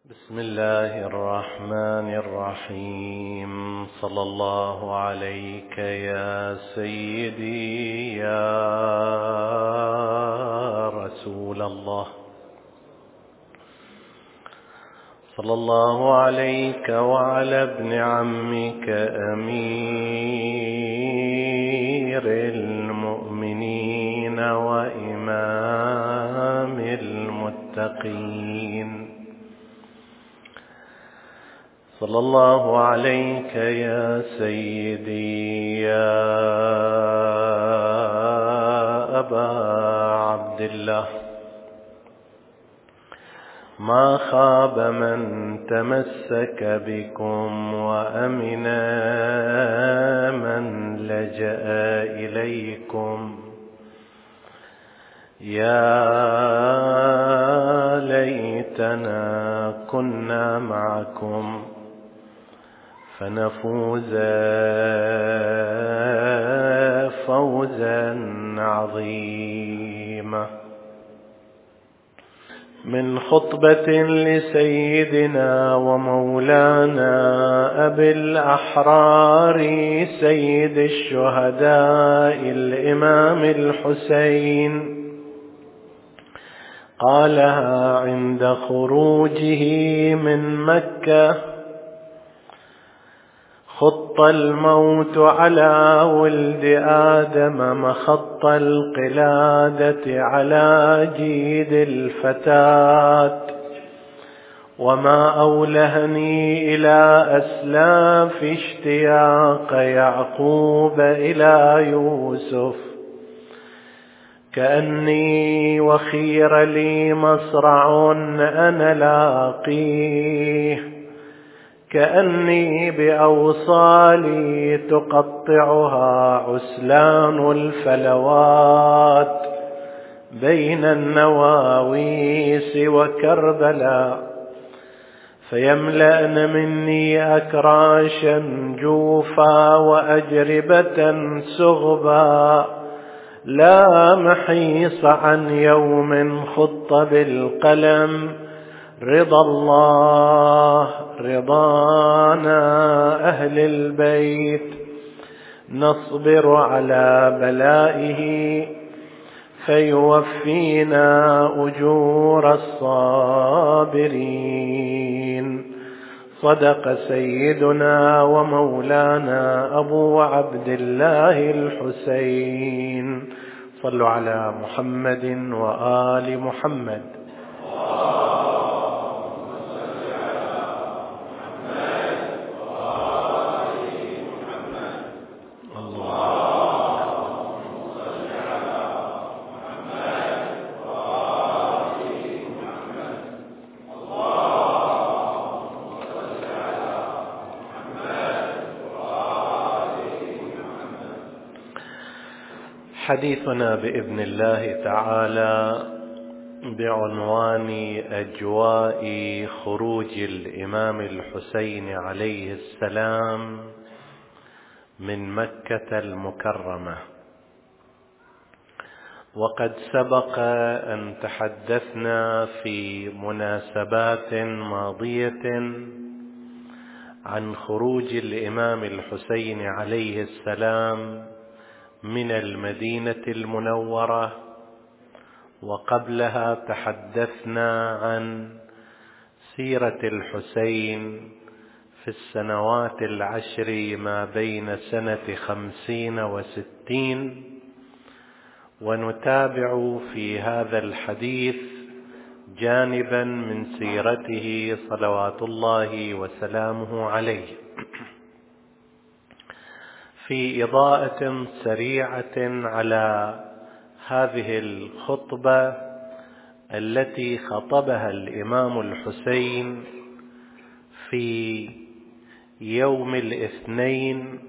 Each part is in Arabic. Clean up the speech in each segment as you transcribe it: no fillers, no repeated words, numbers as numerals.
بسم الله الرحمن الرحيم. صلى الله عليك يا سيدي يا رسول الله. صلى الله عليك وعلى ابن عمك أمير المؤمنين وإمام المتقين. صلى الله عليك يا سيدي يا أبا عبد الله. ما خاب من تمسك بكم وأمن من لجأ إليكم. يا ليتنا كنا معكم فنفوز فوزا عظيما. من خطبة لسيدنا ومولانا أبي الأحرار سيد الشهداء الإمام الحسين، قالها عند خروجه من مكة: خط الموت على ولد آدم مخط القلادة على جيد الفتاة، وما أولهني إلى أسلاف اشتياق يعقوب إلى يوسف، كأني وخير لي مصرع أنا لاقيه، كأني بأوصالي تقطعها عسلان الفلوات بين النواويس وكربلاء، فيملأن مني أكراشا جوفا وأجربة سغبا، لا محيص عن يوم خط بالقلم رضا الله رضانا أهل البيت، نصبر على بلائه فيوفينا أجور الصابرين. صدق سيدنا ومولانا أبو عبد الله الحسين. صلوا على محمد وآل محمد. حديثنا بإذن الله تعالى بعنوان أجواء خروج الإمام الحسين عليه السلام من مكة المكرمة. وقد سبق أن تحدثنا في مناسبات ماضية عن خروج الإمام الحسين عليه السلام من المدينة المنورة، وقبلها تحدثنا عن سيرة الحسين في السنوات العشر ما بين سنة 50 و60، ونتابع في هذا الحديث جانبا من سيرته صلوات الله وسلامه عليه، في إضاءة سريعة على هذه الخطبة التي خطبها الإمام الحسين في يوم الاثنين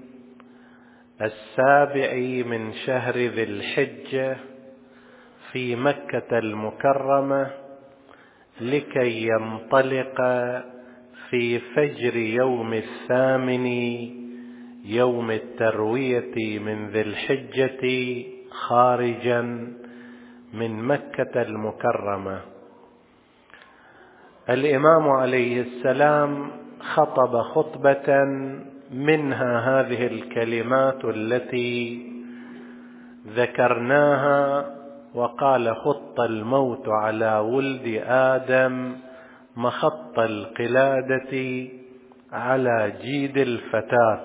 7 من شهر ذي الحجة في مكة المكرمة، لكي ينطلق في فجر يوم 8 يوم التروية من ذي الحجة خارجا من مكة المكرمة. الإمام عليه السلام خطب خطبة منها هذه الكلمات التي ذكرناها، وقال: خط الموت على ولد آدم مخط القلادة على جيد الفتاة.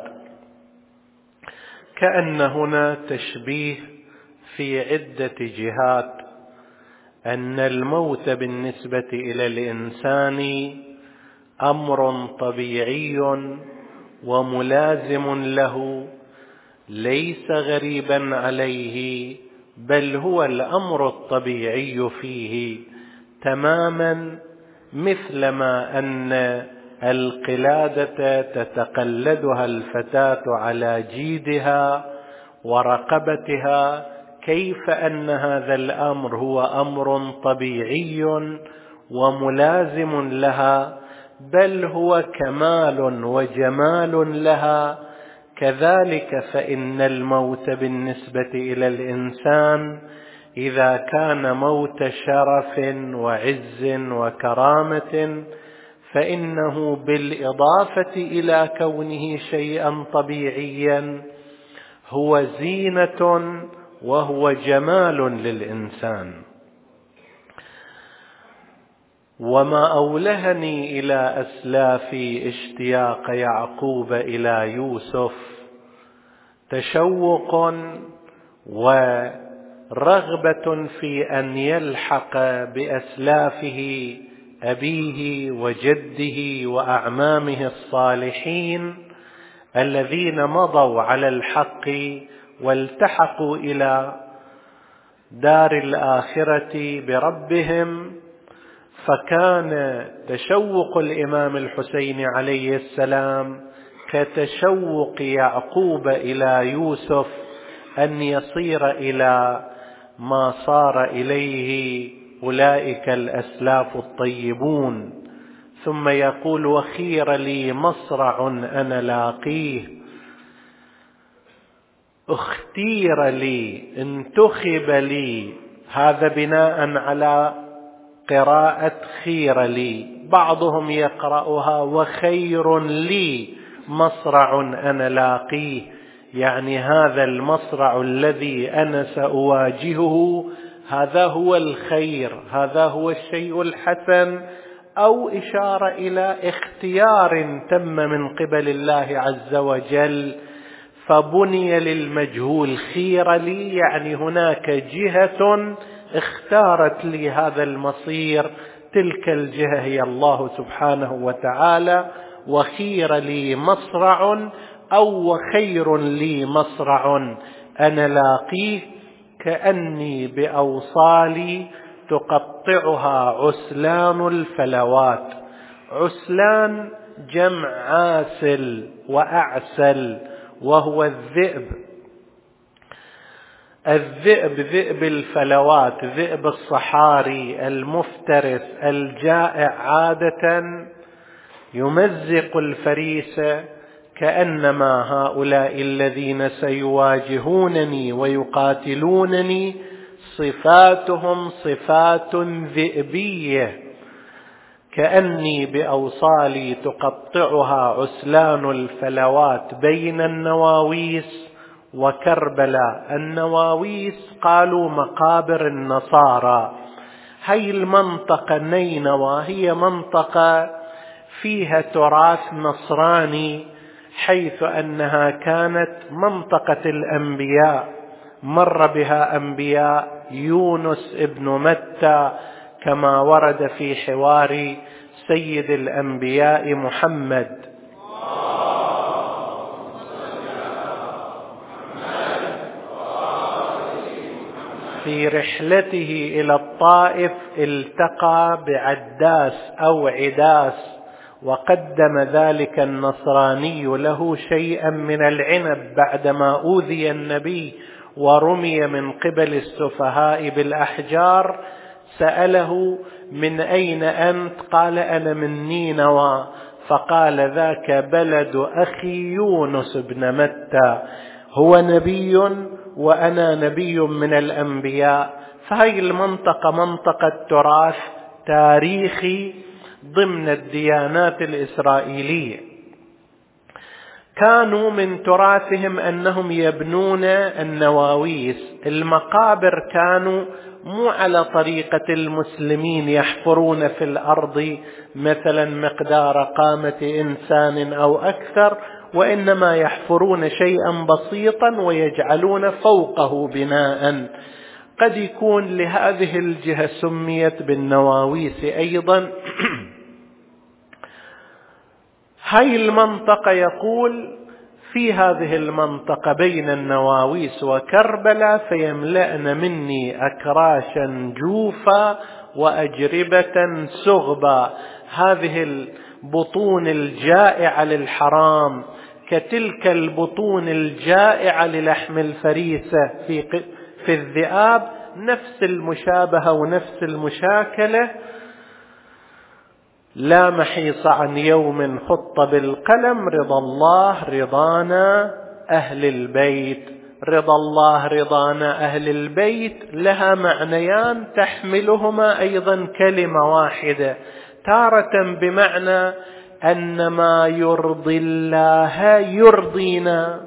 كأن هنا تشبيه في عدة جهات، أن الموت بالنسبة إلى الإنسان أمر طبيعي وملازم له، ليس غريبا عليه، بل هو الأمر الطبيعي فيه تماما، مثلما أن القلادة تتقلدها الفتاة على جيدها ورقبتها، كيف أن هذا الأمر هو أمر طبيعي وملازم لها، بل هو كمال وجمال لها، كذلك فإن الموت بالنسبة إلى الإنسان إذا كان موت شرف وعز وكرامة، فإنه بالإضافة إلى كونه شيئا طبيعيا هو زينة وهو جمال للإنسان. وما أولهني إلى أسلافي اشتياق يعقوب إلى يوسف تشوق ورغبة في أن يلحق بأسلافه أبيه وجده وأعمامه الصالحين الذين مضوا على الحق والتحقوا إلى دار الآخرة بربهم. فكان تشوق الإمام الحسين عليه السلام كتشوق يعقوب إلى يوسف أن يصير إلى ما صار إليه أولئك الأسلاف الطيبون. ثم يقول: وخير لي مصرع أنا لاقيه، اختير لي، انتخب لي، هذا بناء على قراءة خير لي. بعضهم يقرأها وخير لي مصرع أنا لاقيه، يعني هذا المصرع الذي أنا سأواجهه هذا هو الخير، هذا هو الشيء الحسن، أو إشارة إلى اختيار تم من قبل الله عز وجل، فبني للمجهول خير لي، يعني هناك جهة اختارت لي هذا المصير، تلك الجهة هي الله سبحانه وتعالى. وخير لي مصرع أو وخير لي مصرع أنا لاقيه، كأني بأوصالي تقطعها عسلان الفلوات. عسلان جمع عاسل وأعسل، وهو الذئب. الذئب ذئب الفلوات، ذئب الصحاري المفترس الجائع، عادة يمزق الفريسة. كأنما هؤلاء الذين سيواجهونني ويقاتلونني صفاتهم صفات ذئبية، كأني بأوصالي تقطعها عسلان الفلوات بين النواويس وكربلاء. النواويس قالوا مقابر النصارى. هي المنطقة نينوى هي منطقة فيها تراث نصراني، حيث أنها كانت منطقة الأنبياء، مر بها أنبياء يونس ابن متى، كما ورد في حوار سيد الأنبياء محمد. في رحلته إلى الطائف التقى بعداس أو عداس، وقدم ذلك النصراني له شيئا من العنب بعدما أوذي النبي ورمي من قبل السفهاء بالأحجار. سأله: من أين أنت؟ قال: أنا من نينوى. فقال: ذاك بلد أخي يونس بن متى، هو نبي وأنا نبي من الأنبياء. فهي المنطقة منطقة تراث تاريخي ضمن الديانات الإسرائيلية. كانوا من تراثهم أنهم يبنون النواويس. المقابر كانوا مو على طريقة المسلمين يحفرون في الأرض مثلا مقدار قامة إنسان أو أكثر، وإنما يحفرون شيئا بسيطا ويجعلون فوقه بناء. قد يكون لهذه الجهة سميت بالنواويس أيضا. هاي المنطقة يقول في هذه المنطقة بين النواويس وكربلاء فيملأن مني أكراشا جوفا وأجربة سغبا. هذه البطون الجائعة للحرام كتلك البطون الجائعة للحم الفريسة في الذئاب، نفس المشابهة ونفس المشاكلة. لا محيص عن يوم خط بالقلم رضا الله رضانا أهل البيت. رضا الله رضانا أهل البيت لها معنيان تحملهما أيضا كلمة واحدة، تارة بمعنى أن ما يرضي الله يرضينا،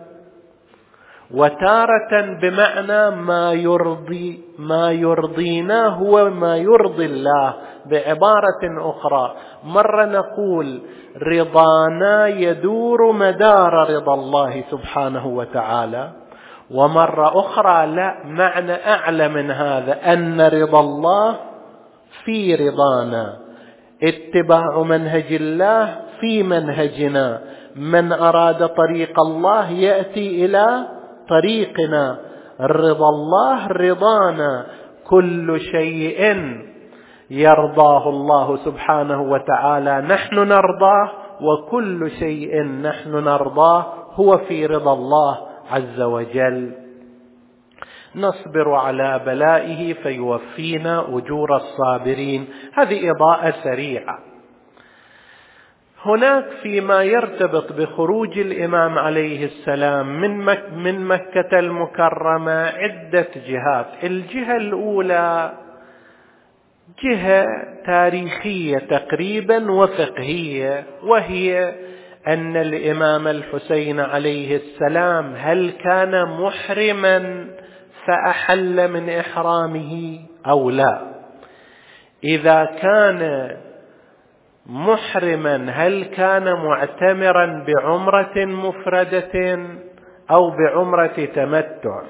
وتارة بمعنى ما يرضينا هو ما يرضي الله. بعبارة أخرى، مرة نقول رضانا يدور مدار رضا الله سبحانه وتعالى، ومرة أخرى لا، معنى أعلى من هذا، أن رضا الله في رضانا، اتباع منهج الله في منهجنا. من أراد طريق الله يأتي إلى طريقنا. رضا الله رضانا، كل شيء يرضاه الله سبحانه وتعالى نحن نرضاه، وكل شيء نحن نرضاه هو في رضا الله عز وجل. نصبر على بلائه فيوفينا أجور الصابرين. هذه إضاءة سريعة. هناك فيما يرتبط بخروج الإمام عليه السلام من مكة المكرمة عدة جهات. الجهة الأولى جهة تاريخية تقريبا وفقهية، وهي أن الإمام الحسين عليه السلام هل كان محرما فأحل من إحرامه أو لا؟ إذا كان محرما هل كان معتمرا بعمرة مفردة أو بعمرة تمتع؟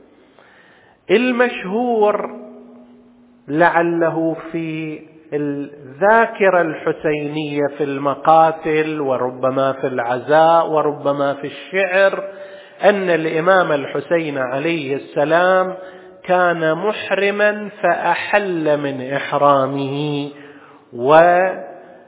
المشهور لعله في الذاكرة الحسينية في المقاتل وربما في العزاء وربما في الشعر أن الإمام الحسين عليه السلام كان محرما فأحل من إحرامه وذهب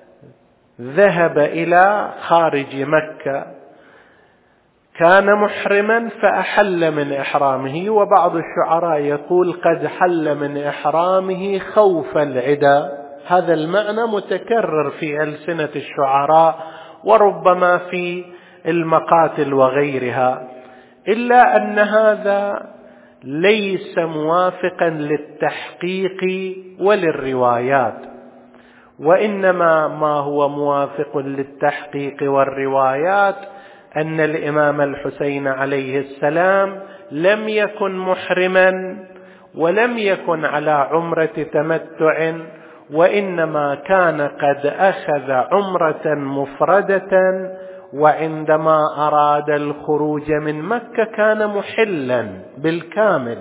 إلى خارج مكة. كان محرما فأحل من إحرامه، وبعض الشعراء يقول قد حل من إحرامه خوف العدا. هذا المعنى متكرر في ألسنة الشعراء وربما في المقاتل وغيرها، إلا أن هذا ليس موافقا للتحقيق وللروايات، وإنما ما هو موافق للتحقيق والروايات أن الإمام الحسين عليه السلام لم يكن محرما ولم يكن على عمرة تمتع، وإنما كان قد أخذ عمرة مفردة، وعندما أراد الخروج من مكة كان محلا بالكامل.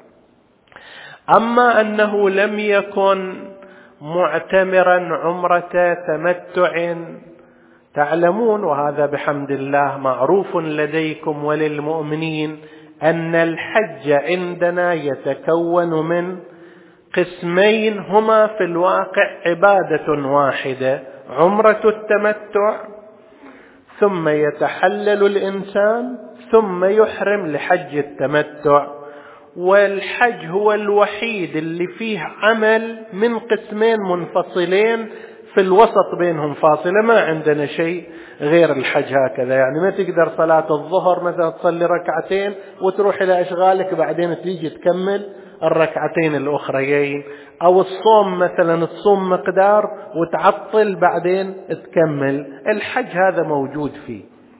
أما أنه لم يكن معتمرا عمرة تمتع، تعلمون وهذا بحمد الله معروف لديكم وللمؤمنين أن الحج عندنا يتكون من قسمين هما في الواقع عبادة واحدة: عمرة التمتع، ثم يتحلل الإنسان ثم يحرم لحج التمتع. والحج هو الوحيد اللي فيه عمل من قسمين منفصلين في الوسط بينهم فاصلة. ما عندنا شيء غير الحج هكذا، يعني ما تقدر صلاة الظهر مثلا تصلي ركعتين وتروح إلى أشغالك بعدين تيجي تكمل الركعتين الأخريين، أو الصوم مثلا تصوم مقدار وتعطل بعدين تكمل. الحج هذا موجود فيه.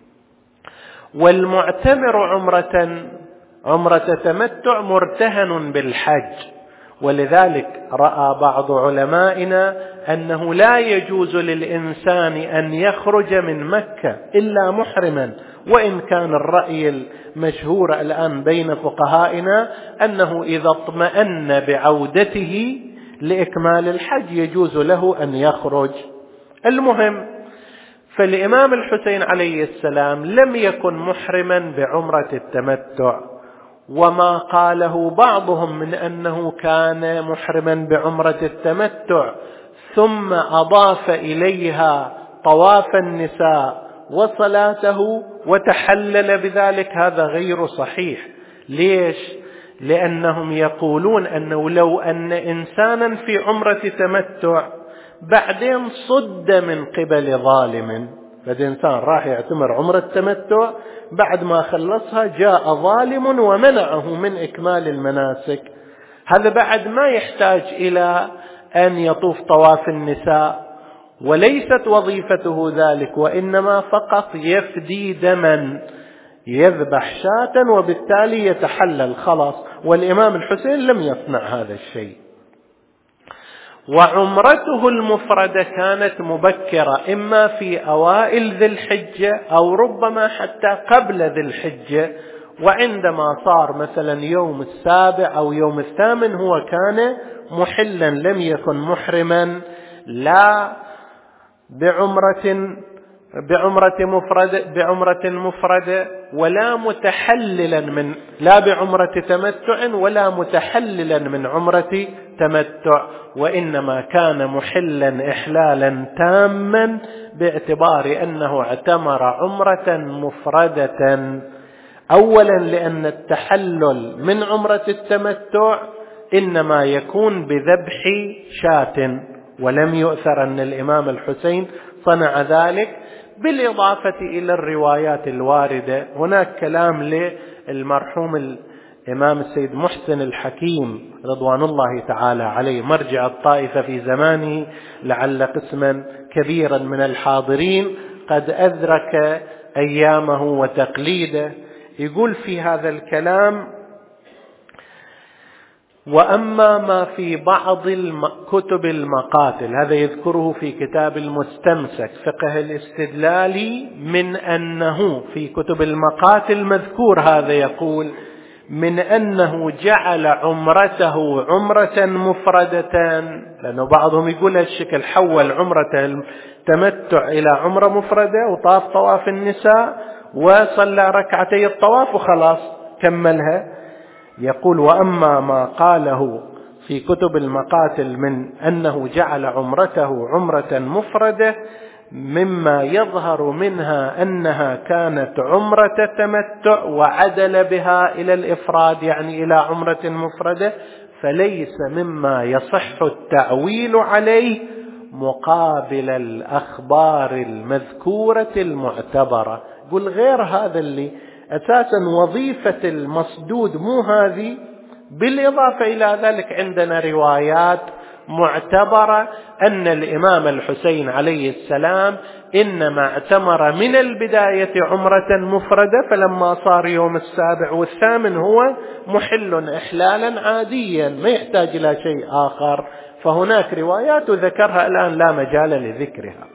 والمعتمر عمرة تمتع مرتهن بالحج، ولذلك رأى بعض علمائنا أنه لا يجوز للإنسان أن يخرج من مكة إلا محرما، وإن كان الرأي المشهور الآن بين فقهائنا أنه إذا اطمأن بعودته لإكمال الحج يجوز له أن يخرج. المهم، فالإمام الحسين عليه السلام لم يكن محرما بعمرة التمتع، وما قاله بعضهم من أنه كان محرما بعمرة التمتع ثم أضاف إليها طواف النساء وصلاته وتحلل بذلك، هذا غير صحيح. ليش؟ لأنهم يقولون أنه لو أن إنسانا في عمرة تمتع بعدين صد من قبل ظالم، فإذا إنسان راح يعتمر عمرة تمتع بعد ما خلصها جاء ظالم ومنعه من إكمال المناسك، هذا بعد ما يحتاج إلى أن يطوف طواف النساء، وليست وظيفته ذلك، وإنما فقط يفدي دما، يذبح شاة وبالتالي يتحلل خلاص. والإمام الحسين لم يصنع هذا الشيء. وعمرته المفردة كانت مبكرة، إما في أوائل ذي الحجة أو ربما حتى قبل ذي الحجة، وعندما صار مثلا يوم السابع أو يوم الثامن هو كان محلا، لم يكن محرما لا بعمرة مفردة ولا متحللا لا بعمرة تمتع ولا متحللا من عمرة تمتع، وإنما كان محلا إحلالا تاما باعتبار أنه اعتمر عمرة مفردة. أولا لأن التحلل من عمرة التمتع إنما يكون بذبح شاة، ولم يؤثر أن الإمام الحسين صنع ذلك، بالإضافة إلى الروايات الواردة. هناك كلام للمرحوم الإمام السيد محسن الحكيم رضوان الله تعالى عليه، مرجع الطائفة في زمانه، لعل قسما كبيرا من الحاضرين قد أدرك أيامه وتقليده. يقول في هذا الكلام: وأما ما في بعض كتب المقاتل، هذا يذكره في كتاب المستمسك فقه الاستدلالي، من أنه في كتب المقاتل مذكور هذا، يقول من أنه جعل عمرته عمرة مفردة، لأنه بعضهم يقول هالشكل، حول عمرة التمتع إلى عمرة مفردة وطاف طواف النساء وصلى ركعتي الطواف وخلاص كملها. يقول: وأما ما قاله في كتب المقاتل من أنه جعل عمرته عمرة مفردة، مما يظهر منها أنها كانت عمرة تمتع وعدل بها إلى الإفراد، يعني إلى عمرة مفردة، فليس مما يصح التأويل عليه مقابل الأخبار المذكورة المعتبرة. قل غير هذا اللي أساسا وظيفة المصدود مو هذه. بالإضافة إلى ذلك عندنا روايات معتبرة أن الإمام الحسين عليه السلام إنما اعتمر من البداية عمرة مفردة، فلما صار يوم السابع والثامن هو محل إحلالا عاديا ما يحتاج إلى شيء آخر. فهناك روايات ذكرها الآن لا مجال لذكرها.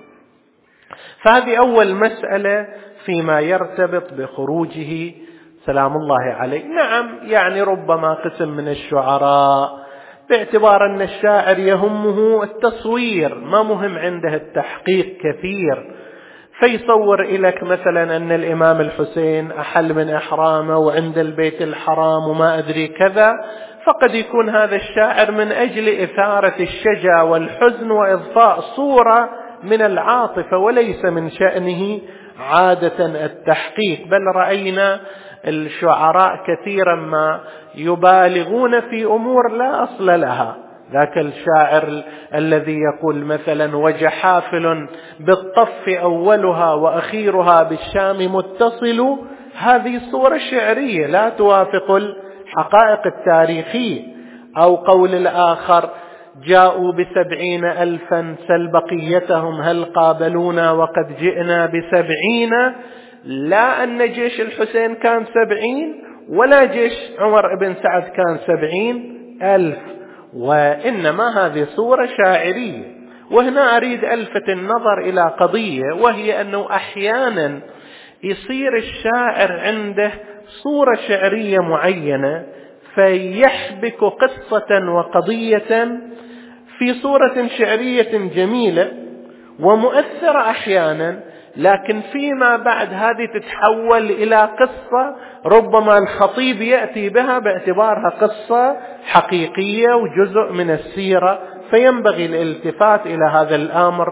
فهذه أول مسألة فيما يرتبط بخروجه سلام الله عليه. نعم، يعني ربما قسم من الشعراء باعتبار أن الشاعر يهمه التصوير، ما مهم عنده التحقيق كثير، فيصور إليك مثلا أن الإمام الحسين أحل من إحرامه وعند البيت الحرام وما أدري كذا، فقد يكون هذا الشاعر من أجل إثارة الشجا والحزن وإضفاء صورة من العاطفة، وليس من شأنه عادة التحقيق. بل رأينا الشعراء كثيرا ما يبالغون في أمور لا أصل لها. ذاك الشاعر الذي يقول مثلا: وجحافل بالطف أولها وأخيرها بالشام متصل، هذه صورة شعرية لا توافق الحقائق التاريخية. أو قول الآخر جاءوا ب70,000 سل بقيتهم هل قابلونا وقد جئنا ب70. لا أن جيش الحسين كان 70 ولا جيش عمر بن سعد كان 70,000، وإنما هذه صورة شاعرية. وهنا أريد ألفت النظر إلى قضية، وهي أنه أحيانا يصير الشاعر عنده صورة شعرية معينة فيحبك قصة وقضية في صورة شعرية جميلة ومؤثرة أحيانا، لكن فيما بعد هذه تتحول إلى قصة ربما الخطيب يأتي بها باعتبارها قصة حقيقية وجزء من السيرة، فينبغي الالتفات إلى هذا الأمر.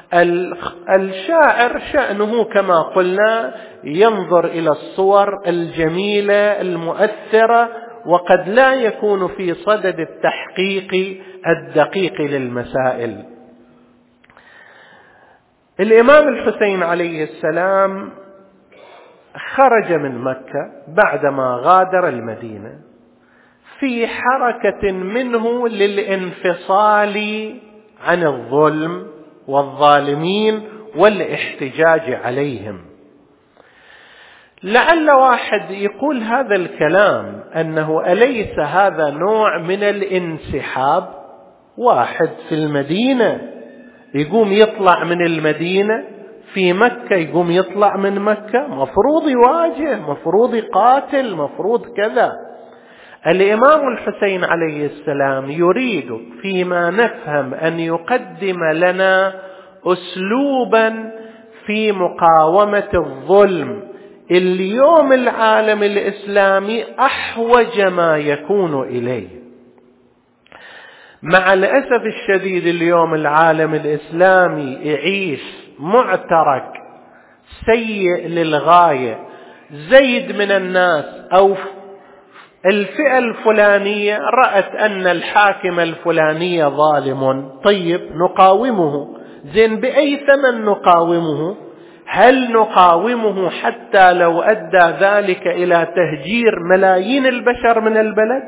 الشاعر شأنه كما قلنا ينظر إلى الصور الجميلة المؤثرة، وقد لا يكون في صدد التحقيق الدقيق للمسائل. الإمام الحسين عليه السلام خرج من مكة بعدما غادر المدينة في حركة منه للانفصال عن الظلم والظالمين والاحتجاج عليهم. لعل واحد يقول هذا الكلام أنه أليس هذا نوع من الانسحاب؟ واحد في المدينة يقوم يطلع من المدينة، في مكة يقوم يطلع من مكة، مفروض يواجه، مفروض يقاتل، مفروض كذا. الإمام الحسين عليه السلام يريد فيما نفهم أن يقدم لنا أسلوبا في مقاومة الظلم. اليوم العالم الإسلامي أحوج ما يكون إليه. مع الأسف الشديد اليوم العالم الإسلامي يعيش معترك سيء للغاية. زيد من الناس أو الفئة الفلانية رأت أن الحاكم الفلاني ظالم، طيب نقاومه. زين بأي ثمن نقاومه؟ هل نقاومه حتى لو أدى ذلك إلى تهجير ملايين البشر من البلد؟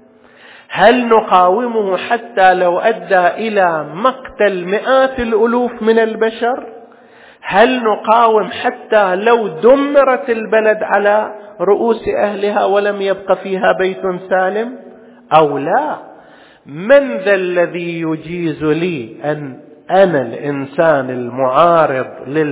هل نقاومه حتى لو أدى إلى مقتل مئات الألوف من البشر؟ هل نقاوم حتى لو دمرت البلد على رؤوس أهلها ولم يبق فيها بيت سالم؟ أو لا؟ من ذا الذي يجيز لي أن أنا الإنسان المعارض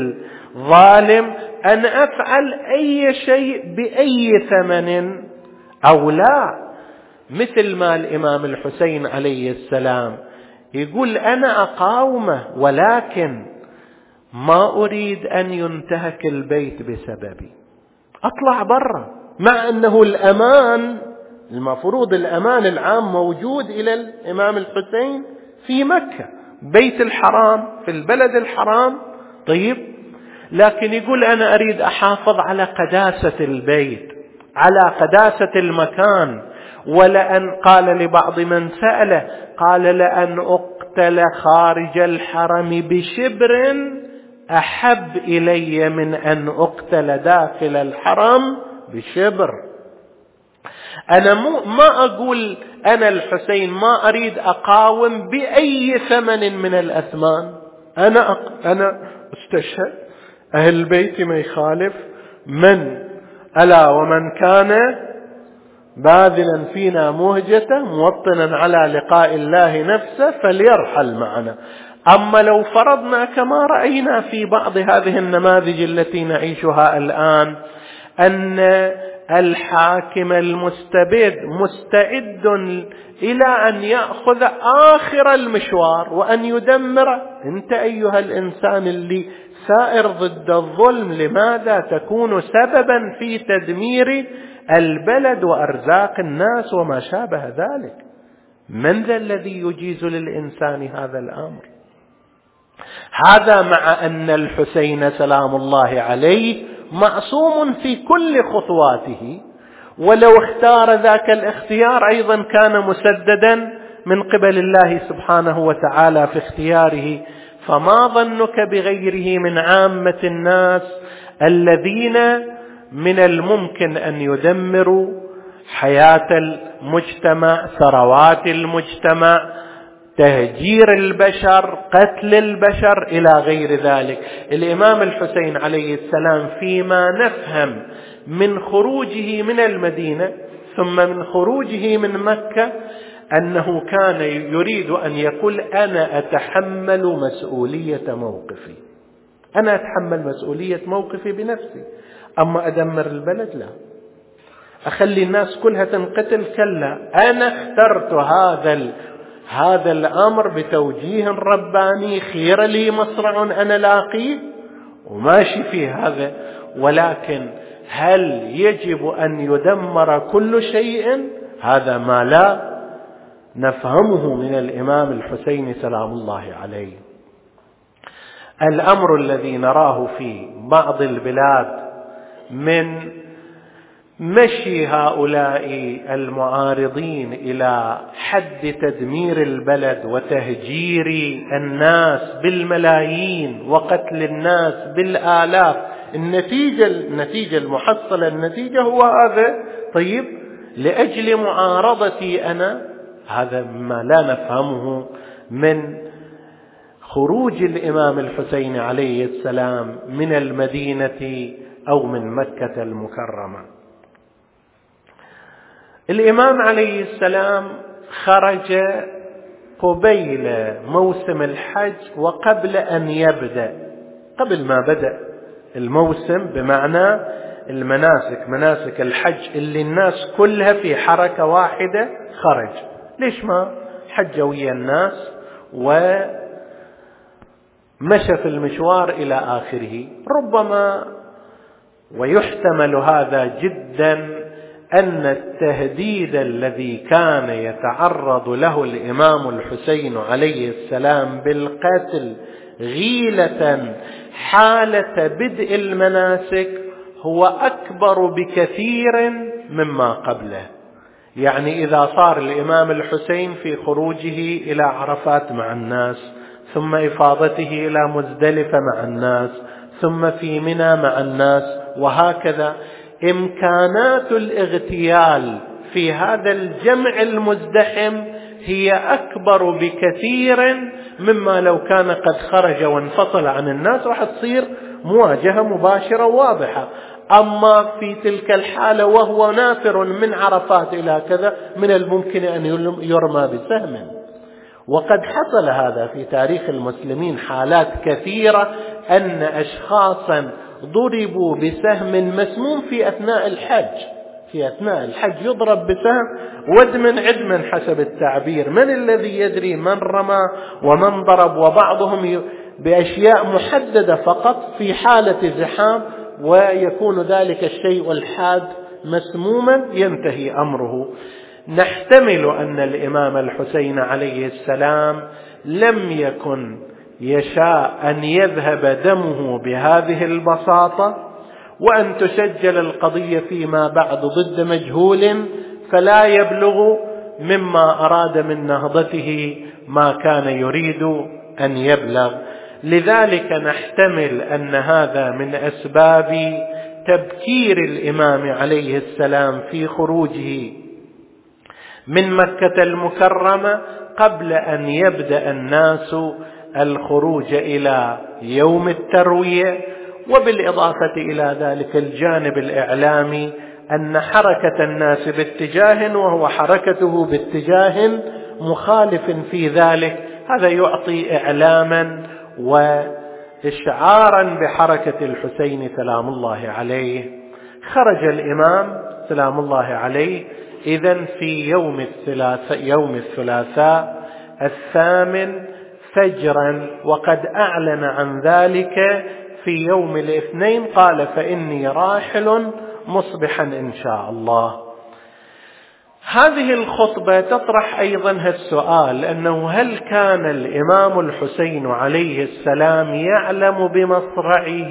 للظالم أن أفعل أي شيء بأي ثمن؟ أو لا؟ مثل ما الإمام الحسين عليه السلام يقول أنا أقاومه، ولكن ما أريد أن ينتهك البيت بسببي، أطلع برا، مع أنه الأمان المفروض الأمان العام موجود إلى الإمام الحسين في مكة، بيت الحرام في البلد الحرام. طيب، لكن يقول أنا أريد أحافظ على قداسة البيت، على قداسة المكان. ولأن قال لبعض من سأله، قال لأن أقتل خارج الحرم بشبر أحب إلي من أن أقتل داخل الحرم بشبر. أنا ما أقول أنا الحسين ما أريد أقاوم بأي ثمن من الأثمان. أنا استشهد، أهل بيتي ما يخالف، من ألا ومن كان باذلا فينا مهجته موطنا على لقاء الله نفسه فليرحل معنا. أما لو فرضنا كما رأينا في بعض هذه النماذج التي نعيشها الآن أن الحاكم المستبد مستعد إلى أن يأخذ آخر المشوار وأن يدمره، أنت أيها الإنسان اللي سائر ضد الظلم لماذا تكون سببا في تدمير البلد وأرزاق الناس وما شابه ذلك؟ من ذا الذي يجيز للإنسان هذا الأمر؟ هذا مع أن الحسين سلام الله عليه معصوم في كل خطواته، ولو اختار ذاك الاختيار أيضا كان مسددا من قبل الله سبحانه وتعالى في اختياره. فما ظنك بغيره من عامة الناس الذين من الممكن أن يدمروا حياة المجتمع، ثروات المجتمع، تهجير البشر، قتل البشر إلى غير ذلك. الإمام الحسين عليه السلام فيما نفهم من خروجه من المدينة ثم من خروجه من مكة أنه كان يريد أن يقول أنا أتحمل مسؤولية موقفي، أنا أتحمل مسؤولية موقفي بنفسي، أما أدمر البلد لا، أخلي الناس كلها تنقتل كلا، أنا اخترت هذا الأمر بتوجيه رباني، خير لي مصرع أنا لاقيه وماشي في هذا. ولكن هل يجب أن يدمر كل شيء؟ هذا ما لا نفهمه من الإمام الحسين سلام الله عليه. الأمر الذي نراه في بعض البلاد من مشي هؤلاء المعارضين إلى حد تدمير البلد وتهجير الناس بالملايين وقتل الناس بالآلاف، النتيجة المحصلة، النتيجة هو هذا. طيب لأجل معارضتي أنا، هذا ما لا نفهمه من خروج الإمام الحسين عليه السلام من المدينة أو من مكة المكرمة. الإمام عليه السلام خرج قبيل موسم الحج وقبل أن يبدأ، قبل ما بدأ الموسم، بمعنى المناسك، مناسك الحج اللي الناس كلها في حركة واحدة خرج. ليش ما حج ويا الناس ومشى في المشوار إلى آخره؟ ربما ويحتمل هذا جدا أن التهديد الذي كان يتعرض له الإمام الحسين عليه السلام بالقتل غيلة حالة بدء المناسك هو أكبر بكثير مما قبله. يعني إذا صار الإمام الحسين في خروجه إلى عرفات مع الناس، ثم إفاضته إلى مزدلفة مع الناس، ثم في منى مع الناس، وهكذا، إمكانات الاغتيال في هذا الجمع المزدحم هي أكبر بكثير مما لو كان قد خرج وانفصل عن الناس، راح تصير مواجهة مباشرة واضحة. أما في تلك الحالة وهو نافر من عرفات إلى كذا، من الممكن أن يرمى بسهم. وقد حصل هذا في تاريخ المسلمين حالات كثيرة، أن أشخاصا ضربوا بسهم مسموم في أثناء الحج يضرب بسهم ودما عدما حسب التعبير، من الذي يدري من رمى ومن ضرب، وبعضهم بأشياء محددة فقط في حالة زحام، ويكون ذلك الشيء الحاد مسموما ينتهي أمره. نحتمل أن الإمام الحسين عليه السلام لم يكن يشاء أن يذهب دمه بهذه البساطة، وأن تسجل القضية فيما بعد ضد مجهول، فلا يبلغ مما أراد من نهضته ما كان يريد أن يبلغ. لذلك نحتمل أن هذا من أسباب تبكير الإمام عليه السلام في خروجه من مكة المكرمة قبل أن يبدأ الناس الخروج إلى يوم التروية. وبالإضافة إلى ذلك الجانب الإعلامي، أن حركة الناس باتجاه وهو حركته باتجاه مخالف في ذلك، هذا يعطي إعلاما وإشعارا بحركة الحسين سلام الله عليه. خرج الإمام سلام الله عليه إذن في يوم الثلاثاء 8 فجرا، وقد أعلن عن ذلك في يوم الاثنين، قال فإني راحل مصبحا إن شاء الله. هذه الخطبة تطرح أيضا السؤال، أنه هل كان الإمام الحسين عليه السلام يعلم بمصرعه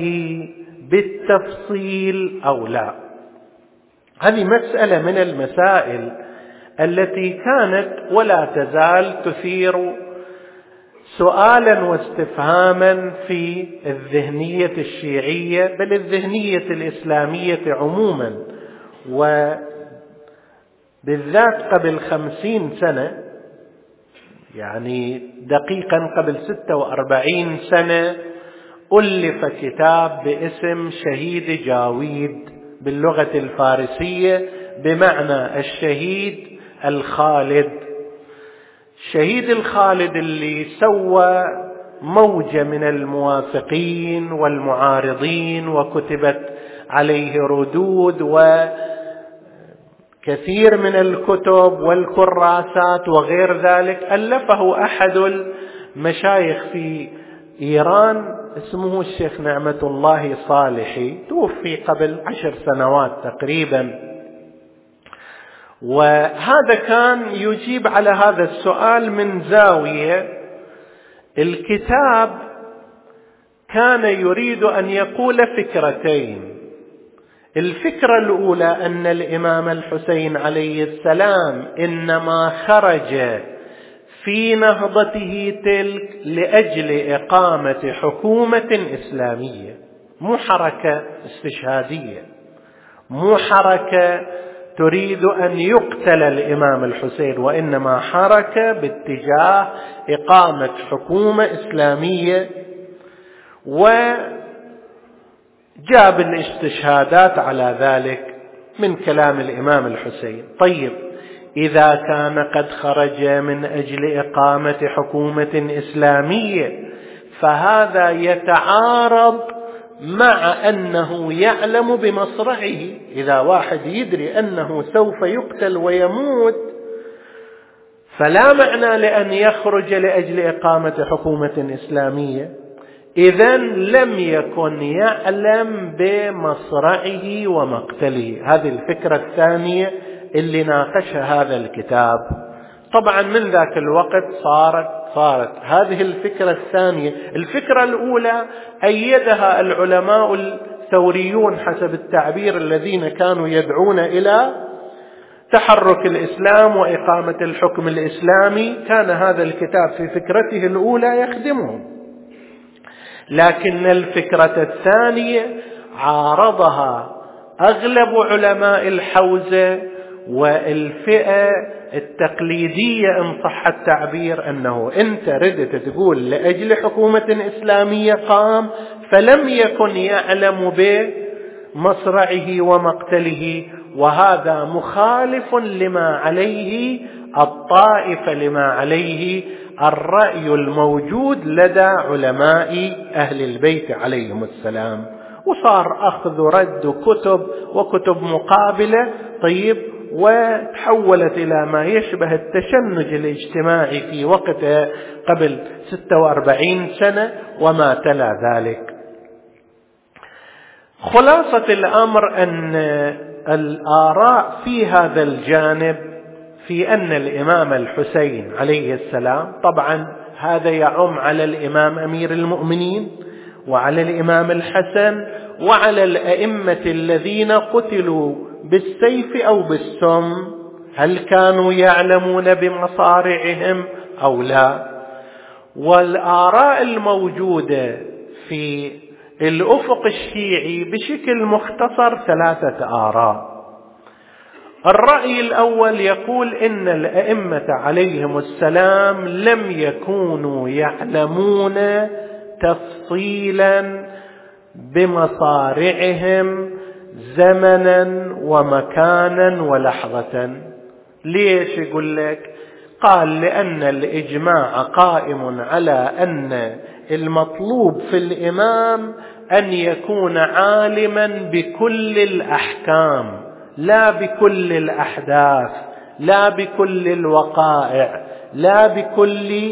بالتفصيل أو لا؟ هذه مسألة من المسائل التي كانت ولا تزال تثير سؤالا واستفهاما في الذهنية الشيعية، بل الذهنية الإسلامية عموما. بالذات قبل 50 سنة، يعني دقيقا قبل 46 سنة، ألف كتاب باسم شهيد جاويد باللغة الفارسية، بمعنى الشهيد الخالد. الشهيد الخالد اللي سوى موجة من الموافقين والمعارضين، وكتبت عليه ردود وكثير من الكتب والكراسات وغير ذلك. ألفه أحد المشايخ في إيران اسمه الشيخ نعمة الله صالحي، توفي قبل 10 سنوات تقريبا. وهذا كان يجيب على هذا السؤال من زاوية. الكتاب كان يريد أن يقول فكرتين. الفكرة الأولى أن الإمام الحسين عليه السلام إنما خرج في نهضته تلك لأجل إقامة حكومة إسلامية، مو حركة استشهادية، مو حركة تريد أن يقتل الإمام الحسين، وإنما حركة باتجاه إقامة حكومة إسلامية، وجاب الاستشهادات على ذلك من كلام الإمام الحسين. طيب، إذا كان قد خرج من أجل إقامة حكومة إسلامية، فهذا يتعارض مع أنه يعلم بمصرعه. إذا واحد يدري أنه سوف يقتل ويموت، فلا معنى لأن يخرج لأجل إقامة حكومة إسلامية. إذن لم يكن يعلم بمصرعه ومقتله. هذه الفكرة الثانية اللي ناقشها هذا الكتاب. طبعا من ذاك الوقت صارت هذه الفكرة الثانية. الفكرة الأولى أيدها العلماء الثوريون حسب التعبير، الذين كانوا يدعون إلى تحرك الإسلام وإقامة الحكم الإسلامي. كان هذا الكتاب في فكرته الأولى يخدمهم، لكن الفكرة الثانية عارضها أغلب علماء الحوزة والفئة التقليدية إن صح التعبير، أنه أنت ردت تقول لأجل حكومة إسلامية قام، فلم يكن يعلم بمصرعه ومقتله. وهذا مخالف لما عليه الطائفة، لما عليه الرأي الموجود لدى علماء أهل البيت عليهم السلام. وصار أخذ رد كتب وكتب مقابلة. طيب، وتحولت إلى ما يشبه التشنج الاجتماعي في وقتها قبل 46 سنة وما تلا ذلك. خلاصة الأمر أن الآراء في هذا الجانب في أن الإمام الحسين عليه السلام، طبعا هذا يعم على الإمام أمير المؤمنين وعلى الإمام الحسن وعلى الأئمة الذين قتلوا بالسيف أو بالسم، هل كانوا يعلمون بمصارعهم أو لا؟ والآراء الموجودة في الأفق الشيعي بشكل مختصر 3 آراء. الرأي الأول يقول إن الأئمة عليهم السلام لم يكونوا يعلمون تفصيلا بمصارعهم زمنا ومكانا ولحظة. ليش يقول لك؟ قال لأن الإجماع قائم على أن المطلوب في الإمام أن يكون عالما بكل الأحكام، لا بكل الأحداث، لا بكل الوقائع، لا بكل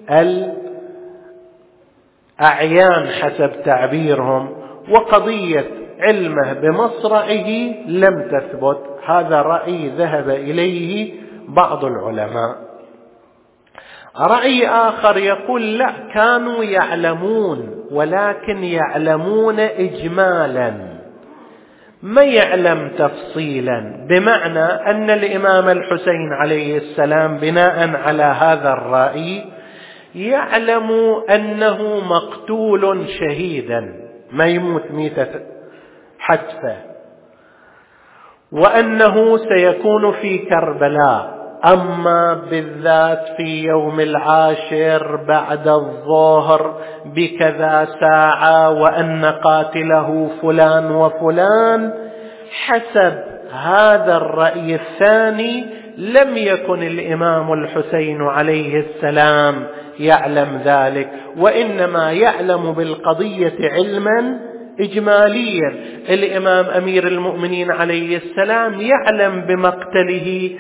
الأعيان حسب تعبيرهم. وقضية علمه بمصرعه لم تثبت. هذا رأي ذهب إليه بعض العلماء. رأي آخر يقول لا، كانوا يعلمون، ولكن يعلمون إجمالا، ما يعلم تفصيلا. بمعنى أن الإمام الحسين عليه السلام بناء على هذا الرأي يعلم أنه مقتول شهيدا، ما يموت ميتة حتفة، وأنه سيكون في كربلاء، أما بالذات في يوم 10 بعد الظهر بكذا ساعة، وأن قاتله فلان وفلان، حسب هذا الرأي الثاني لم يكن الإمام الحسين عليه السلام يعلم ذلك، وإنما يعلم بالقضية علما إجماليا. الإمام أمير المؤمنين عليه السلام يعلم بمقتله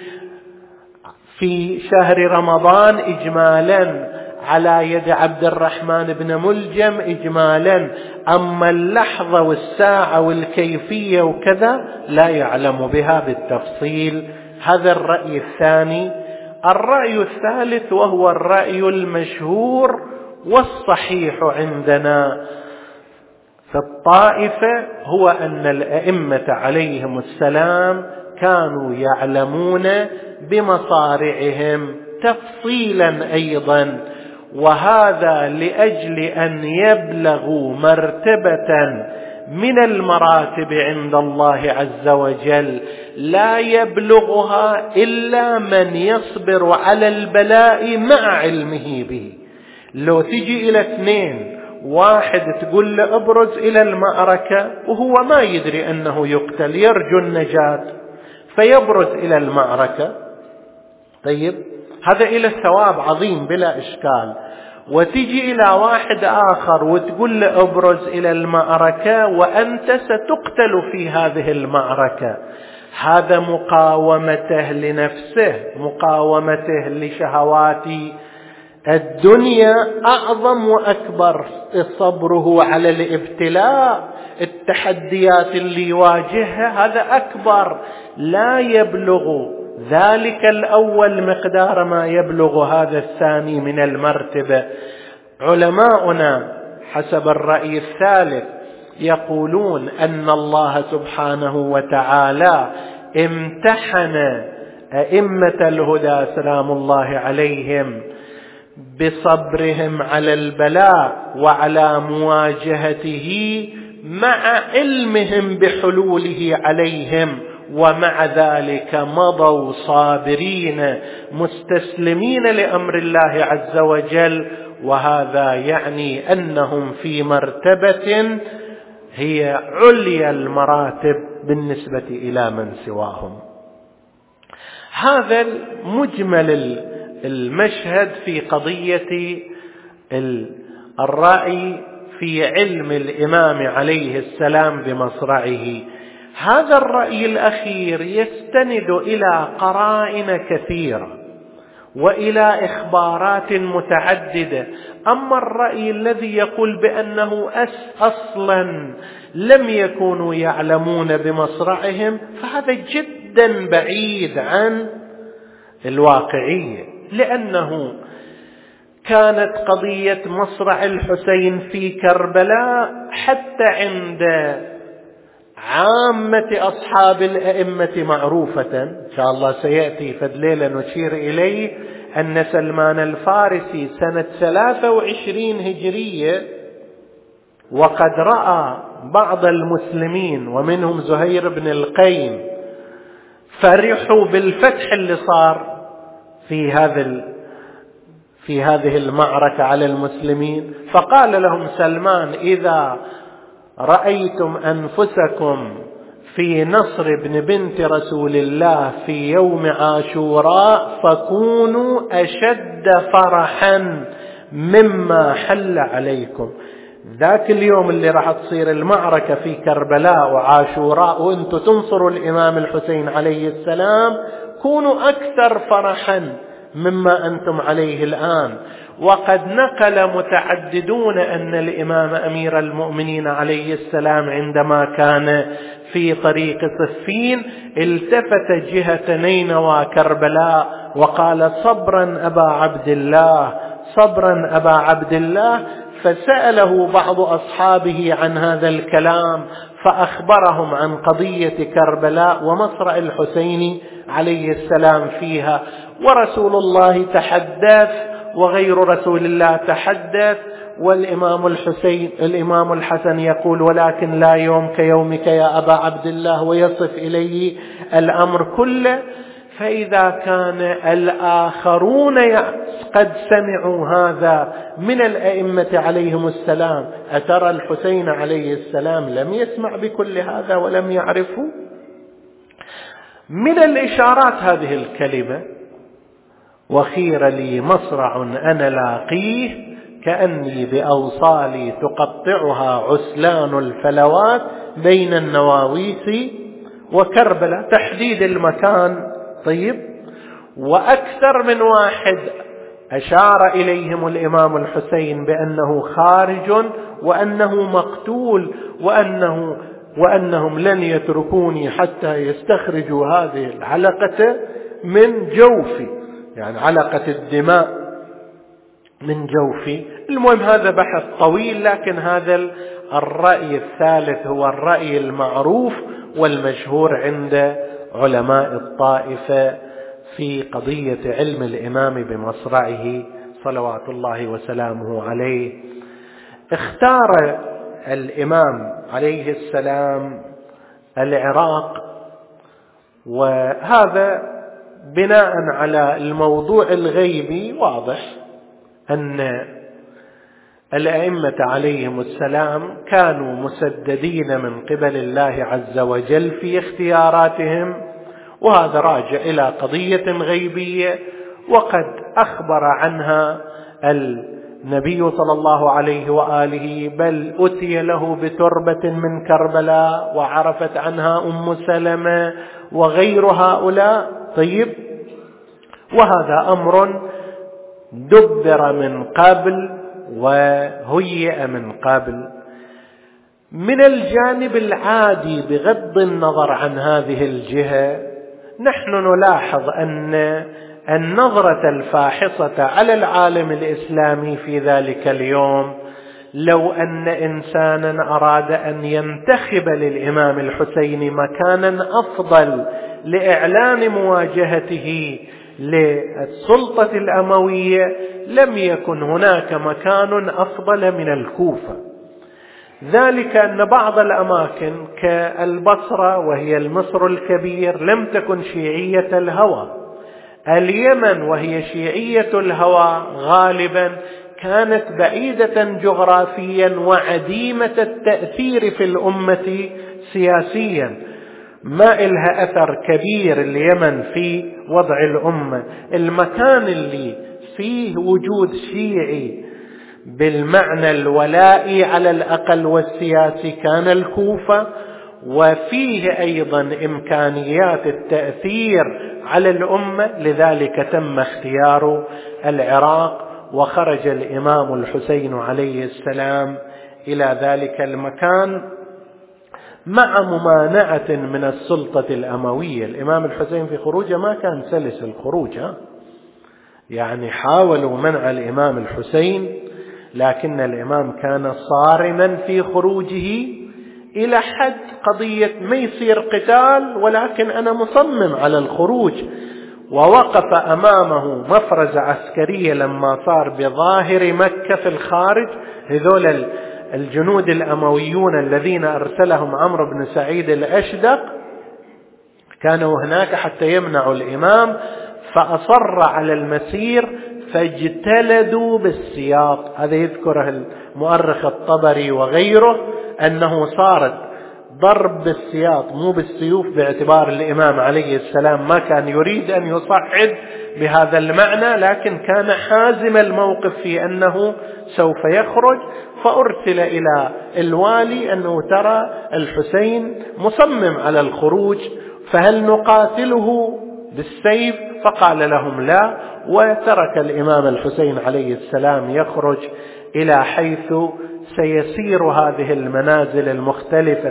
في شهر رمضان إجمالا على يد عبد الرحمن بن ملجم إجمالا، أما اللحظة والساعة والكيفية وكذا لا يعلم بها بالتفصيل. هذا الرأي الثاني. الرأي الثالث وهو الرأي المشهور والصحيح عندنا في الطائفة، هو أن الأئمة عليهم السلام كانوا يعلمون بمصارعهم تفصيلا أيضا، وهذا لأجل أن يبلغوا مرتبة من المراتب عند الله عز وجل لا يبلغها إلا من يصبر على البلاء مع علمه به. لو تجي إلى 2، واحد تقول له ابرز إلى المعركة وهو ما يدري أنه يقتل، يرجو النجاة فيبرز إلى المعركة، طيب هذا إلى ثواب عظيم بلا إشكال. وتجي إلى واحد آخر وتقول له ابرز إلى المعركة وأنت ستقتل في هذه المعركة، هذا مقاومته لنفسه، مقاومته لشهوات الدنيا أعظم وأكبر، صبره على الابتلاء، التحديات اللي يواجهها هذا أكبر، لا يبلغ ذلك الأول مقدار ما يبلغ هذا الثاني من المرتبة. علماؤنا حسب الرأي الثالث يقولون أن الله سبحانه وتعالى امتحن أئمة الهدى سلام الله عليهم بصبرهم على البلاء وعلى مواجهته مع علمهم بحلوله عليهم، ومع ذلك مضوا صابرين مستسلمين لأمر الله عز وجل، وهذا يعني أنهم في مرتبة هي عليا المراتب بالنسبة إلى من سواهم. هذا مجمل المشهد في قضية الرأي في علم الإمام عليه السلام بمصرعه. هذا الرأي الأخير يستند إلى قرائن كثيرة وإلى إخبارات متعددة. أما الرأي الذي يقول بأنه أصلا لم يكونوا يعلمون بمصرعهم فهذا جدا بعيد عن الواقعية، لأنه كانت قضية مصرع الحسين في كربلاء حتى عند عامة أصحاب الأئمة معروفة، إن شاء الله سيأتي فدليلا نشير إليه، أن سلمان الفارسي سنة 23 هجرية وقد رأى بعض المسلمين ومنهم زهير بن القيم فرحوا بالفتح اللي صار في هذه المعركة على المسلمين، فقال لهم سلمان: إذا رأيتم أنفسكم في نصر ابن بنت رسول الله في يوم عاشوراء فكونوا أشد فرحا مما حل عليكم. ذاك اليوم اللي راح تصير المعركة في كربلاء وعاشوراء وانتم تنصروا الإمام الحسين عليه السلام، كونوا أكثر فرحا مما أنتم عليه الآن. وقد نقل متعددون أن الإمام أمير المؤمنين عليه السلام عندما كان في طريق صفين التفت جهة نينوى كربلاء وقال: صبرا أبا عبد الله، صبرا أبا عبد الله. فسأله بعض أصحابه عن هذا الكلام فأخبرهم عن قضية كربلاء ومصرع الحسين عليه السلام فيها، ورسول الله تحدث وغير رسول الله تحدث، الإمام الحسن يقول ولكن لا يوم كيومك يا أبا عبد الله، ويصف إليه الأمر كله. فإذا كان الآخرون قد سمعوا هذا من الأئمة عليهم السلام، أترى الحسين عليه السلام لم يسمع بكل هذا ولم يعرفه؟ من الإشارات هذه الكلمة: وخير لي مصرع أنا لاقيه كأني بأوصالي تقطعها عسلان الفلوات بين النواويس وكربلاء. تحديد المكان. طيب، وأكثر من واحد أشار إليهم الإمام الحسين بأنه خارج وأنه مقتول وأنهم لن يتركوني حتى يستخرجوا هذه العلقة من جوفي، يعني علقة الدماء من جوفي. المهم هذا بحث طويل، لكن هذا الرأي الثالث هو الرأي المعروف والمشهور عند علماء الطائفة في قضية علم الإمام بمصرعه صلوات الله وسلامه عليه. اختار الإمام عليه السلام العراق، وهذا بناء على الموضوع الغيبي. واضح أن الأئمة عليهم السلام كانوا مسددين من قبل الله عز وجل في اختياراتهم، وهذا راجع إلى قضية غيبية وقد أخبر عنها النبي صلى الله عليه وآله، بل أتي له بتربة من كربلاء وعرفت عنها أم سلمة وغير هؤلاء. طيب، وهذا أمر دبر من قبل وهيئ من قبل. من الجانب العادي بغض النظر عن هذه الجهة، نحن نلاحظ أن النظرة الفاحصة على العالم الإسلامي في ذلك اليوم، لو أن إنسانا أراد أن ينتخب للإمام الحسين مكانا أفضل لإعلان مواجهته للسلطة الأموية، لم يكن هناك مكان أفضل من الكوفة. ذلك أن بعض الأماكن كالبصرة وهي المصر الكبير لم تكن شيعية الهوى. اليمن وهي شيعية الهوى غالبا كانت بعيدة جغرافيا وعديمة التأثير في الأمة سياسيا، ما إلها أثر كبير اليمن في وضع الأمة. المكان اللي فيه وجود شيعي بالمعنى الولائي على الأقل والسياسي كان الكوفة، وفيه أيضا إمكانيات التأثير على الأمة، لذلك تم اختيار العراق، وخرج الإمام الحسين عليه السلام إلى ذلك المكان مع ممانعة من السلطة الأموية. الإمام الحسين في خروجه ما كان سلس الخروج، يعني حاولوا منع الإمام الحسين، لكن الإمام كان صارما في خروجه إلى حد قضية ما يصير قتال ولكن أنا مصمم على الخروج. ووقف أمامه مفرزة عسكرية لما صار بظاهر مكة في الخارج، هذول الجنود الأمويون الذين أرسلهم عمرو بن سعيد الأشدق كانوا هناك حتى يمنعوا الإمام، فأصر على المسير فاجتلدوا بالسياط. هذا يذكره المؤرخ الطبري وغيره، أنه صارت ضرب بالسياط مو بالسيوف، باعتبار الإمام عليه السلام ما كان يريد أن يصعد بهذا المعنى، لكن كان حازم الموقف في أنه سوف يخرج. فأرسل إلى الوالي أنه ترى الحسين مصمم على الخروج، فهل نقاتله بالسيف؟ فقال لهم لا، وترك الإمام الحسين عليه السلام يخرج إلى حيث سيسير هذه المنازل المختلفة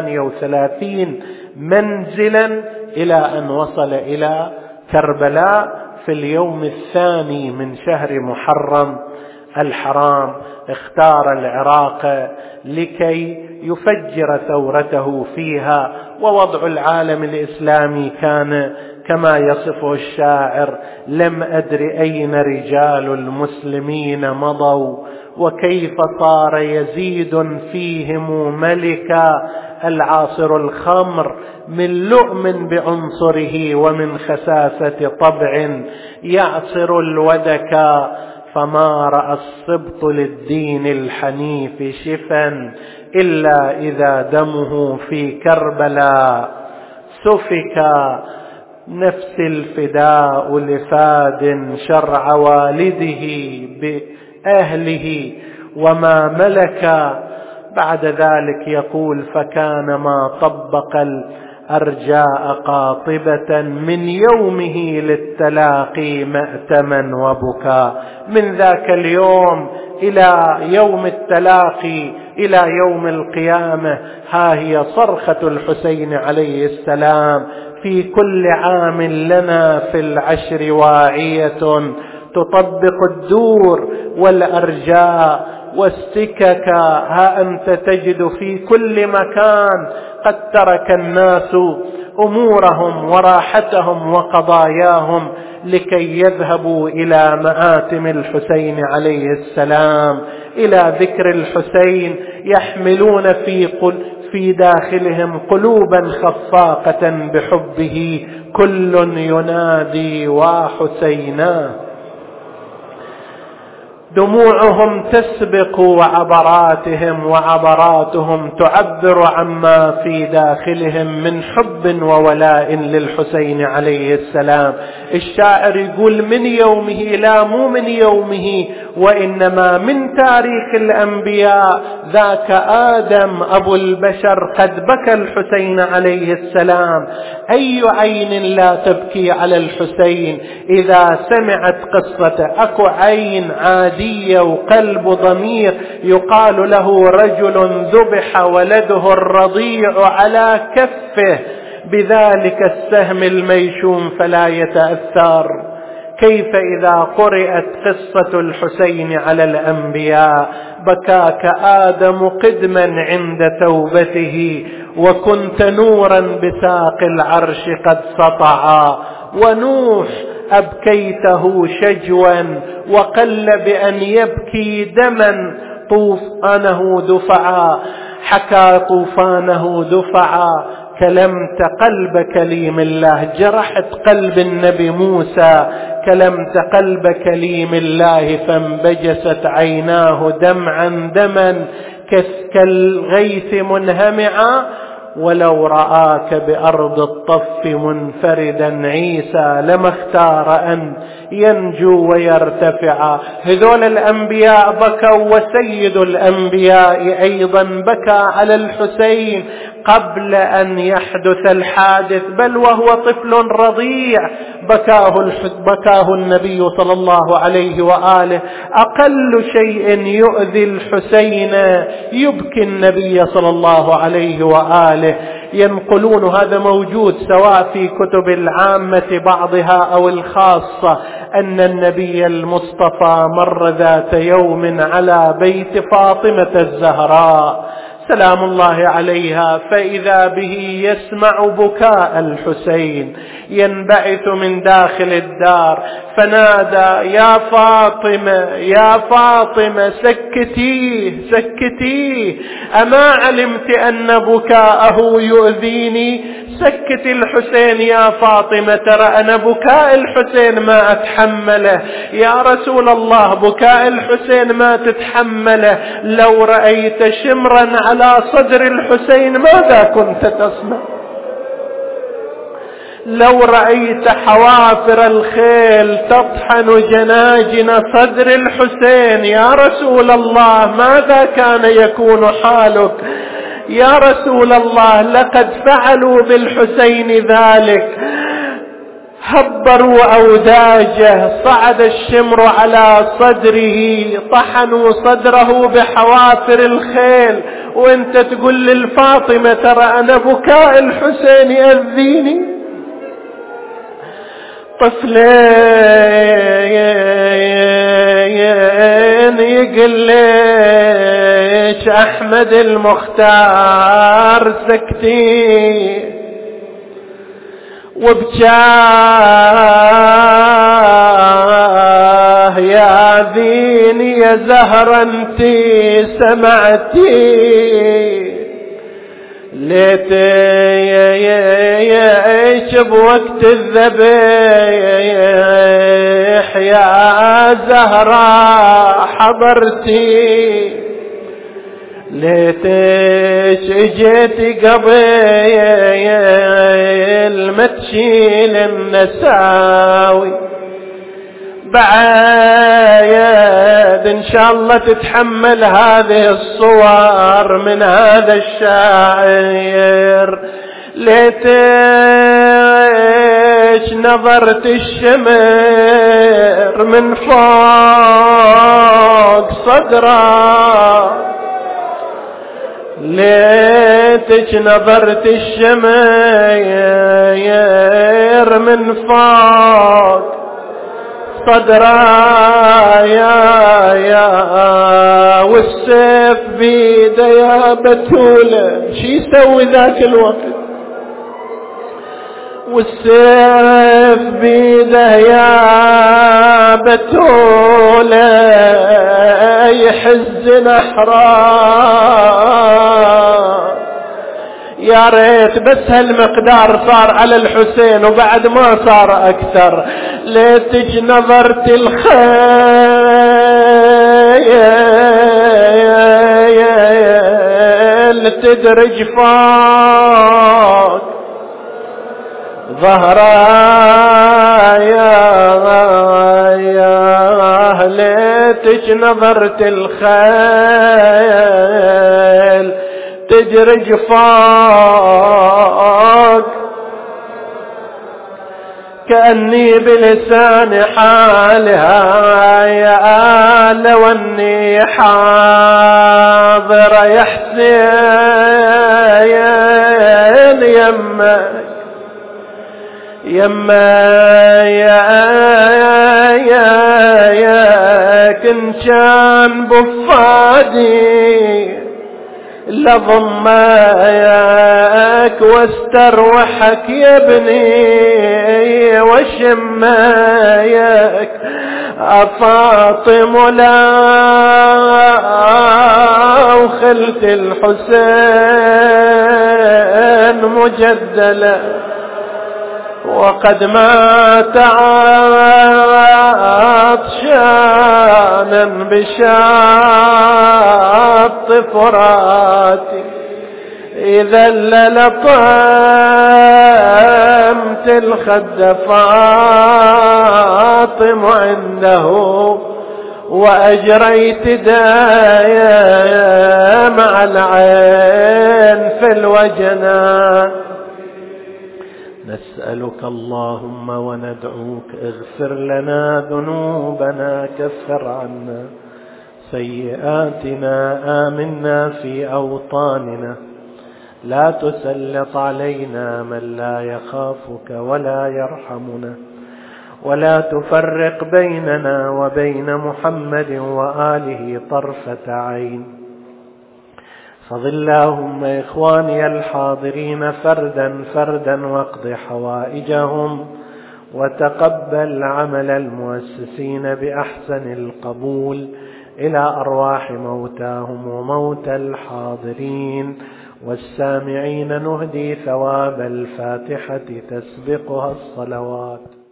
38 منزلا إلى أن وصل إلى كربلاء في اليوم الثاني من شهر محرم الحرام. اختار العراق لكي يفجر ثورته فيها. ووضع العالم الإسلامي كان كما يصفه الشاعر: لم أدر أين رجال المسلمين مضوا وكيف صار يزيد فيهم ملكا العاصر الخمر من لؤم بعنصره ومن خساسة طبع يعصر الودكا، فما رأى السبط للدين الحنيف شفا إلا إذا دمه في كربلاء سفكا. نفس الفداء لفاد شرع والده بأهله وما ملكا. بعد ذلك يقول فكان ما طبق الأرجاء قاطبة من يومه للتلاقي مأتما وبكا. من ذاك اليوم إلى يوم التلاقي إلى يوم القيامة ها هي صرخة الحسين عليه السلام. في كل عام لنا في العشر واعية تطبق الدور والأرجاء والسكك. ها أنت تجد في كل مكان قد ترك الناس أمورهم وراحتهم وقضاياهم لكي يذهبوا إلى مآتم الحسين عليه السلام، إلى ذكر الحسين، يحملون في داخلهم قلوبا خفاقة بحبه. كل ينادي وحسينا. دموعهم تسبق وعبراتهم تعبر عما في داخلهم من حب وولاء للحسين عليه السلام. الشاعر يقول من يومه، لا مو من يومه وإنما من تاريخ الأنبياء، ذاك آدم أبو البشر قد بكى الحسين عليه السلام. أي عين لا تبكي على الحسين إذا سمعت قصته؟ أكو عين عادية وقلب ضمير يقال له رجل ذبح ولده الرضيع على كفه بذلك السهم الميشوم فلا يتأثر. كيف إذا قرأت قصة الحسين على الأنبياء؟ بكاك آدم قدما عند توبته، وكنت نورا بساق العرش قد سطعا. ونوح أبكيته شجوا وقل بأن يبكي دما طوفانه دفعا. حكى طوفانه دفعا. كلمت قلب كليم الله، جرحت قلب النبي موسى، كلمت قلب كليم الله فانبجست عيناه دمعا دما كالغيث منهمعا. ولو رآك بأرض الطف منفردا عيسى لما اختار أن ينجو ويرتفع. هذول الأنبياء بكوا، وسيد الأنبياء أيضا بكى على الحسين قبل أن يحدث الحادث، بل وهو طفل رضيع بكاه النبي صلى الله عليه وآله. أقل شيء يؤذي الحسين يبكي النبي صلى الله عليه وآله. ينقلون هذا موجود سواء في كتب العامة بعضها أو الخاصة أن النبي المصطفى مر ذات يوم على بيت فاطمة الزهراء سلام الله عليها، فإذا به يسمع بكاء الحسين ينبعث من داخل الدار، فنادى يا فاطمة يا فاطمة سكتيه، أما علمت أن بكاءه يؤذيني؟ سكت الحسين يا فاطمة، ترى أنا بكاء الحسين ما أتحمله. يا رسول الله بكاء الحسين ما تتحمله، لو رأيت شمرا على صدر الحسين ماذا كنت تصنع؟ لو رأيت حوافر الخيل تطحن جناجن صدر الحسين يا رسول الله ماذا كان يكون حالك؟ يا رسول الله لقد فعلوا بالحسين ذلك، هبروا أوداجه، صعد الشمر على صدره، طحنوا صدره بحوافر الخيل، وانت تقول للفاطمة ترى أنا بكاء الحسين يأذيني. طفلين يقول ليش أحمد المختار سكتي، وبجاه يا آذيني يا زهرة انتي سمعتي ليتيش بوقت الذبيح يا زهرة حضرتي ليتيش اجيتي قبيل ما تشيل النساوي بعيد ان شاء الله تتحمل هذه الصور من هذا الشاعر ليتيش نظرت الشمر من فوق صدره ليتك نظرت الشمير من فوق صدرا يا والسيف بيده يا بتولة شي يسوي ذاك الوقت والسيف بيده يا بتولة يحز نحرا يا ريت بس هالمقدار صار على الحسين وبعد ما صار أكثر ليتج نظرت الخيل تدرج فوق ظهرا يا ليتج نظرت الخيل تدرج فوق كأني بلسان حالها يا لو أني حاضر يا حسين يما يا كنشان بفادي لضماياك واستروحك يا ابني وشماياك أفاطم لا وخلت الحسين مجدلا وقد مات عطشانا بشاط فراتي إذا للطمت الخد فاطم عنده وأجريت دايا مع العين في الوجنان نسألك اللهم وندعوك اغفر لنا ذنوبنا كفر عنا سيئاتنا آمنا في أوطاننا لا تسلط علينا من لا يخافك ولا يرحمنا ولا تفرق بيننا وبين محمد وآله طرفة عين فضل اللهم إخواني الحاضرين فردا فردا واقض حوائجهم وتقبل عمل المؤسسين بأحسن القبول إلى أرواح موتاهم وموتى الحاضرين والسامعين نهدي ثواب الفاتحة تسبقها الصلوات.